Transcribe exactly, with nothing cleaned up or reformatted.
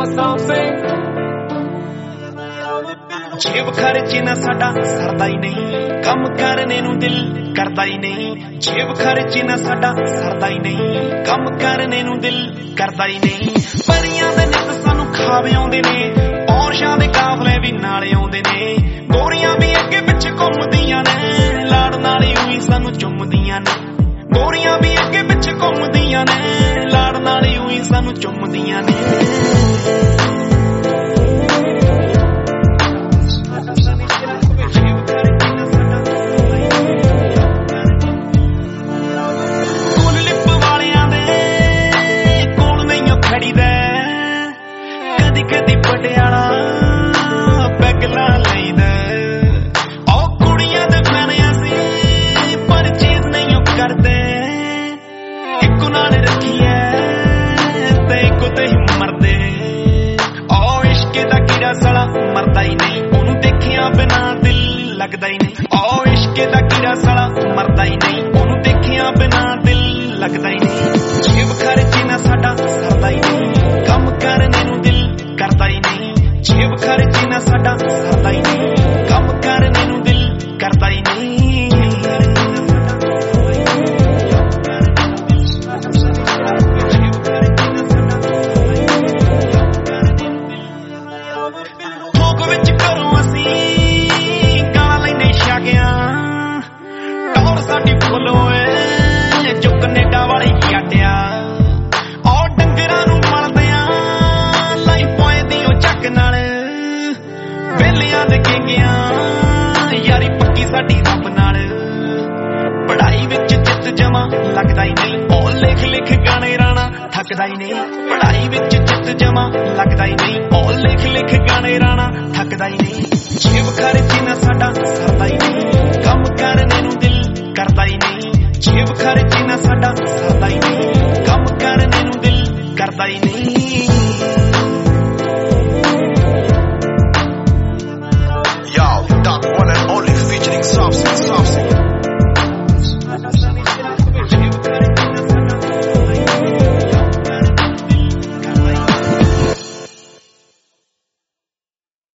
myself sing. जेब खर्चे ना साडा सरदा ही नहीं, कम करने नू दिल करदा ही नहीं। जेब खर्चे ना साडा सरदा ही नहीं, कम करने नू दिल करदा ही नहीं। परियां दे नित सानू खावे आउंदे ने, औरशां दे काफले भी नाले आउंदे ने। गोरियां भी अगे पिछे घुमदियां ने, लाड़ नाले उही सानू चुमदियां ने। गोरियां भी अगे पिछे घुमदियां ने, लाड़ नाले उही सानू चुमदियां ने। कदी पटियाला पैगला लईदा, ओ कुड़ियां दे फैन असी पर चीज नहीं करदे। इक्को नाल रखिए ते इक्को ते ही मरदे। ओ इश्क दा कीड़ा साला मरदा ही नहीं, ओनू देखिया बिना दिल लगदा ही नहीं। ओ इश्क दा कीड़ा साला मरदा ही नहीं, ओनू देखिया बिना दिल लगदा ही नहीं। जेब खर्चे ना साडा सरदा ही नहीं, कम करने नू दिल करदा ही नहीं। जेब खर्चे ना साडा सरदा ही नहीं, कम करने नू दिल करदा ही नहीं। भोग विच घरों असी गालां लैने छागियां, टौर साडी फुल होए जो कनेडा वाले याडिया। और डंगरां नू मलदियां लाई पोएंदी ओ झक नाल, बेलियां दे गेंगियां यारी पक्की साडी रब नाल। पढ़ाई विच चित जमा लगदा ही नहीं, ओ लिख लिख गाने राणा थकदा ही नहीं। पढ़ाई विच चित जमा लगदा ही नहीं, ओ लिख लिख गाने राणा थकदा ही नहीं।